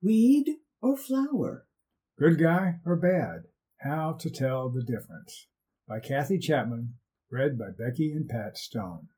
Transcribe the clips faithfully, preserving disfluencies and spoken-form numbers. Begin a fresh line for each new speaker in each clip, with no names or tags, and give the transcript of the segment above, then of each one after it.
weed or flower?
Good guy or bad? How to Tell the Difference. By Kathy Chapman, read by Becky and Pat Stone.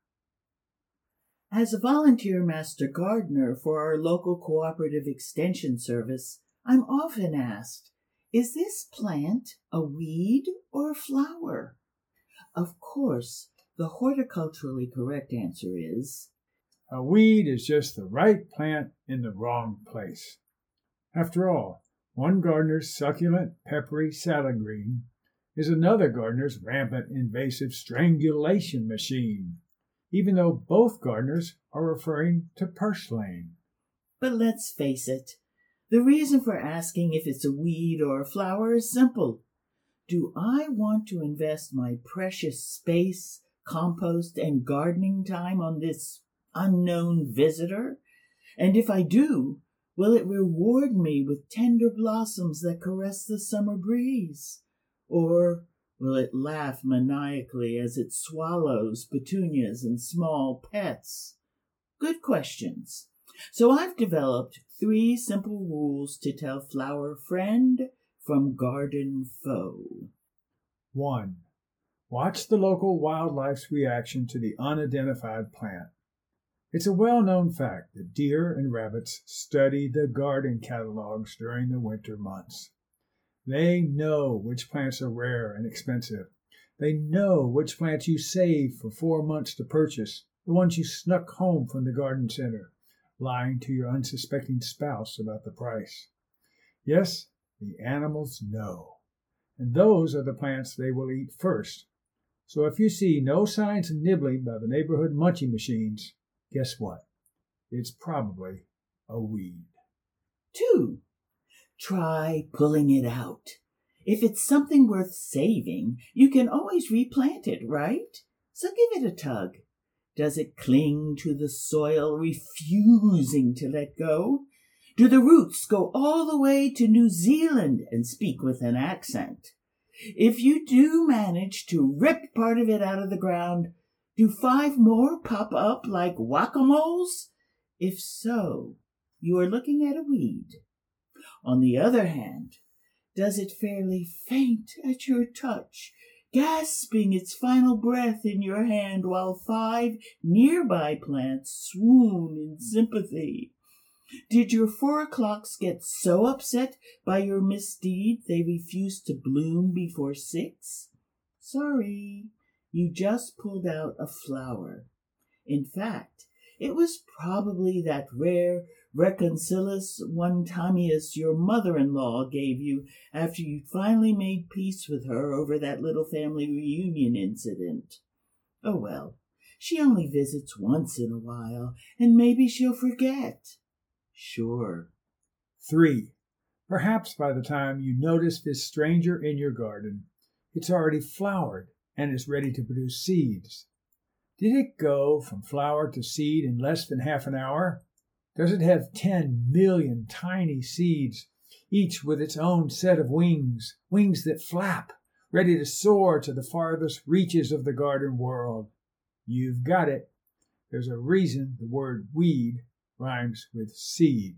As a volunteer master gardener for our local cooperative extension service, I'm often asked, is this plant a weed or a flower? Of course, the horticulturally correct answer is,
a weed is just the right plant in the wrong place. After all, one gardener's succulent, peppery salad green is another gardener's rampant, invasive strangulation machine, even though both gardeners are referring to purslane.
But let's face it, the reason for asking if it's a weed or a flower is simple. Do I want to invest my precious space, compost, and gardening time on this unknown visitor? And if I do, will it reward me with tender blossoms that caress the summer breeze? Or will it laugh maniacally as it swallows petunias and small pets? Good questions. So I've developed three simple rules to tell flower friend from garden foe.
One. Watch the local wildlife's reaction to the unidentified plant. It's a well-known fact that deer and rabbits study the garden catalogs during the winter months. They know which plants are rare and expensive. They know which plants you saved for four months to purchase, the ones you snuck home from the garden center, lying to your unsuspecting spouse about the price. Yes, the animals know. And those are the plants they will eat first. So if you see no signs of nibbling by the neighborhood munchie machines, guess what? It's probably a weed.
Two. Try pulling it out. If it's something worth saving, you can always replant it, right? So give it a tug. Does it cling to the soil, refusing to let go? Do the roots go all the way to New Zealand and speak with an accent? If you do manage to rip part of it out of the ground, do five more pop up like whack-a-moles? If so, you are looking at a weed. On the other hand, does it fairly faint at your touch, gasping its final breath in your hand while five nearby plants swoon in sympathy? Did your four o'clocks get so upset by your misdeed they refused to bloom before six? Sorry, you just pulled out a flower. In fact, it was probably that rare Reconcilus one-timius your mother-in-law gave you after you finally made peace with her over that little family reunion incident. Oh well, she only visits once in a while, and maybe she'll forget. Sure.
Three. Perhaps by the time you notice this stranger in your garden, it's already flowered and is ready to produce seeds. Did it go from flower to seed in less than half an hour? Does it have ten million tiny seeds, each with its own set of wings, wings that flap, ready to soar to the farthest reaches of the garden world? You've got it. There's a reason the word weed rhymes with seed.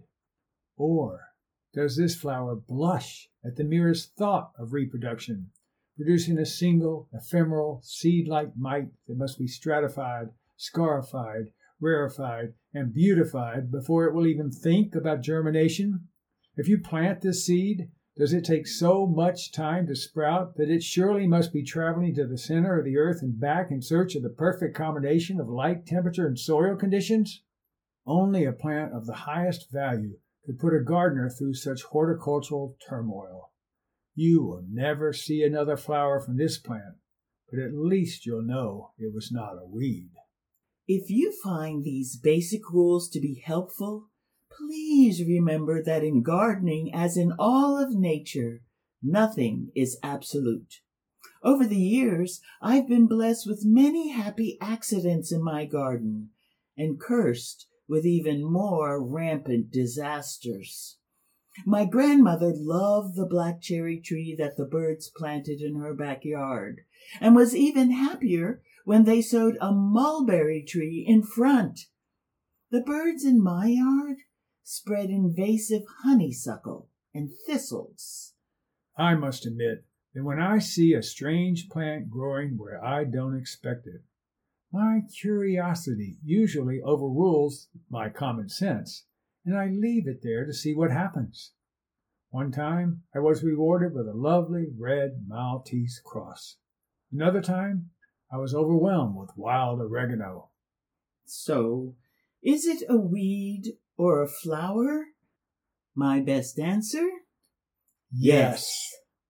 Or does this flower blush at the merest thought of reproduction, producing a single, ephemeral, seed-like mite that must be stratified, scarified, rarefied, and beautified before it will even think about germination? If you plant this seed, does it take so much time to sprout that it surely must be traveling to the center of the earth and back in search of the perfect combination of light, temperature, and soil conditions? Only a plant of the highest value could put a gardener through such horticultural turmoil. You will never see another flower from this plant, but at least you'll know it was not a weed.
If you find these basic rules to be helpful, please remember that in gardening, as in all of nature, nothing is absolute. Over the years, I've been blessed with many happy accidents in my garden, and cursed with even more rampant disasters. My grandmother loved the black cherry tree that the birds planted in her backyard, and was even happier when they sowed a mulberry tree in front. The birds in my yard spread invasive honeysuckle and thistles.
I must admit that when I see a strange plant growing where I don't expect it, my curiosity usually overrules my common sense, and I leave it there to see what happens. One time I was rewarded with a lovely red Maltese cross. Another time I was overwhelmed with wild oregano.
So, is it a weed or a flower? My best answer?
Yes.